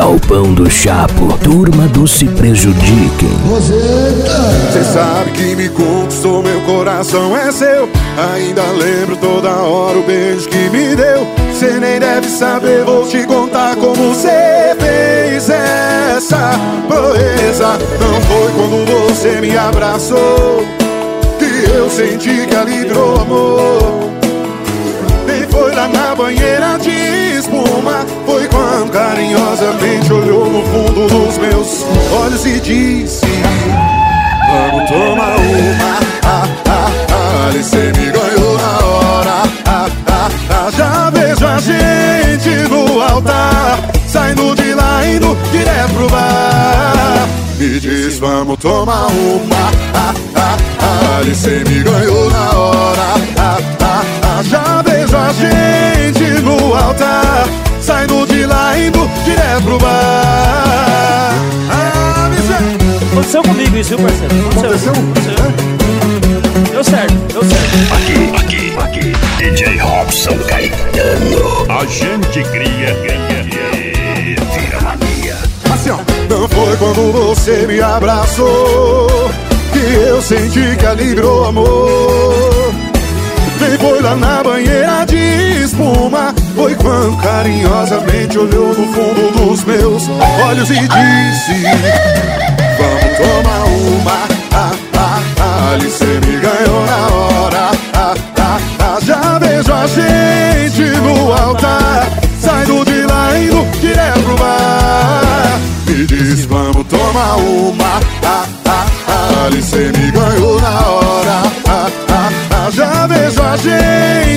Galpão do Chapo, turma do Se Prejudiquem. Cê sabe que me conquistou, meu coração é seu. Ainda lembro toda hora o beijo que me deu. Cê nem deve saber, vou te contar como cê fez essa proeza. Não foi quando você me abraçou que eu senti que ali virou amor. Nem foi lá na banheira de espuma. Foi quando carinhosamente olhou no fundo dos meus olhos e disse: vamos tomar uma. Ali cê me ganhou na hora. Já vejo a gente no altar, saindo de lá, indo direto pro bar. Me diz, vamos tomar uma. Ali cê me ganhou na hora. Já vejo a gente no altar, saindo de lá, indo direto pro bar. Aconteceu comigo isso, viu, parceiro? Aconteceu? Deu certo. Aqui, DJ Robson Caetano. A gente cria Vira mania. Assim, ó. Não foi quando você me abraçou que eu senti que ali virou amor. Nem foi lá na banheira de espuma. Foi quando carinhosamente olhou no fundo dos meus olhos e disse: vamos tomar uma. Ali cê me ganhou na hora. Já vejo a gente no altar, saindo de lá, indo direto pro bar. Me diz, vamos tomar uma. Ali cê me ganhou na hora. Já vejo a gente